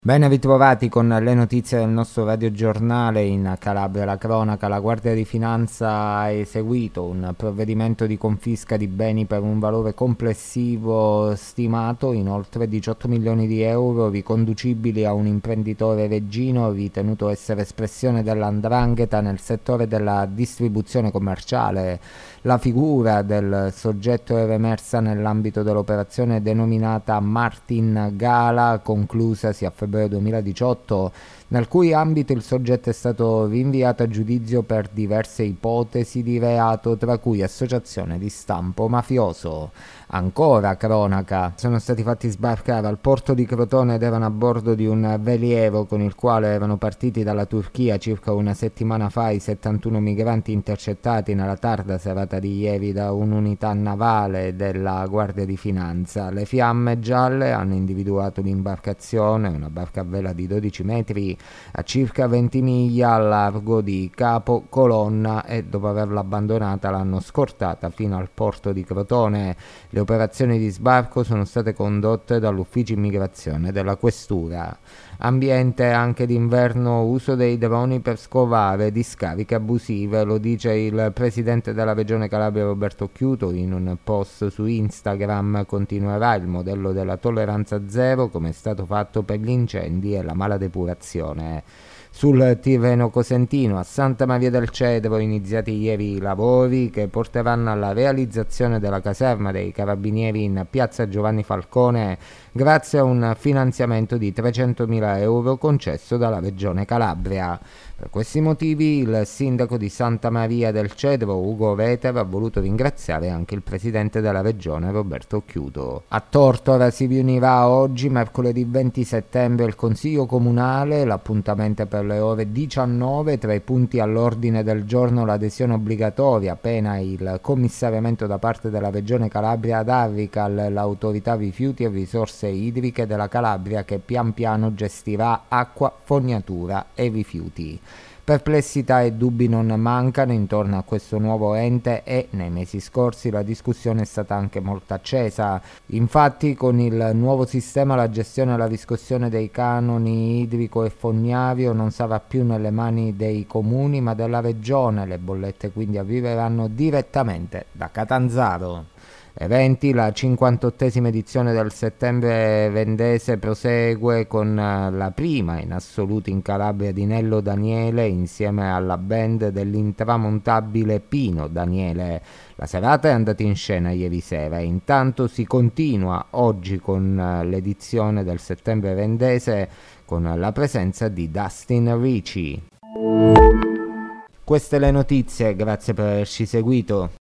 Ben ritrovati con le notizie del nostro radiogiornale. In Calabria la cronaca: la Guardia di Finanza ha eseguito un provvedimento di confisca di beni per un valore complessivo stimato in oltre 18 milioni di euro, riconducibili a un imprenditore reggino ritenuto essere espressione dell''ndrangheta nel settore della distribuzione commerciale. La figura del soggetto era emersa nell'ambito dell'operazione denominata Martin Gala, conclusasi a febbraio 2018, nel cui ambito il soggetto è stato rinviato a giudizio per diverse ipotesi di reato, tra cui associazione di stampo mafioso. Ancora cronaca: sono stati fatti sbarcare al porto di Crotone ed erano a bordo di un veliero con il quale erano partiti dalla Turchia circa una settimana fa i 71 migranti intercettati nella tarda serata di ieri da un'unità navale della Guardia di Finanza. Le fiamme gialle hanno individuato l'imbarcazione, una barca a vela di 12 metri, a circa 20 miglia al largo di Capo Colonna, e dopo averla abbandonata l'hanno scortata fino al porto di Crotone. Le operazioni di sbarco sono state condotte dall'ufficio immigrazione della questura. Ambiente anche d'inverno: uso dei droni per scovare discariche abusive, lo dice il presidente della regione Calabria Roberto Occhiuto in un post su Instagram. Continuerà il modello della tolleranza zero, come è stato fatto per gli incendi e la mala depurazione. Sul Tirreno Cosentino, a Santa Maria del Cedro, iniziati ieri i lavori che porteranno alla realizzazione della caserma dei Carabinieri in piazza Giovanni Falcone, grazie a un finanziamento di 300.000 euro concesso dalla Regione Calabria. Per questi motivi il sindaco di Santa Maria del Cedro, Ugo Veter, ha voluto ringraziare anche il presidente della regione, Roberto Occhiuto. A Tortora si riunirà oggi, mercoledì 20 settembre, il Consiglio Comunale. L'appuntamento è per le ore 19. Tra i punti all'ordine del giorno l'adesione obbligatoria, pena il commissariamento da parte della regione Calabria ad Arrical, l'autorità rifiuti e risorse idriche della Calabria, che pian piano gestirà acqua, fognatura e rifiuti. Perplessità e dubbi non mancano intorno a questo nuovo ente e nei mesi scorsi la discussione è stata anche molto accesa. Infatti, con il nuovo sistema la gestione e la riscossione dei canoni idrico e fognario non sarà più nelle mani dei comuni ma della regione. Le bollette quindi arriveranno direttamente da Catanzaro. Eventi: la 58esima edizione del Settembre Vendese prosegue con la prima in assoluto in Calabria di Nello Daniele insieme alla band dell'intramontabile Pino Daniele. La serata è andata in scena ieri sera e intanto si continua oggi con l'edizione del Settembre Vendese con la presenza di Dustin Ricci. Queste le notizie, grazie per averci seguito.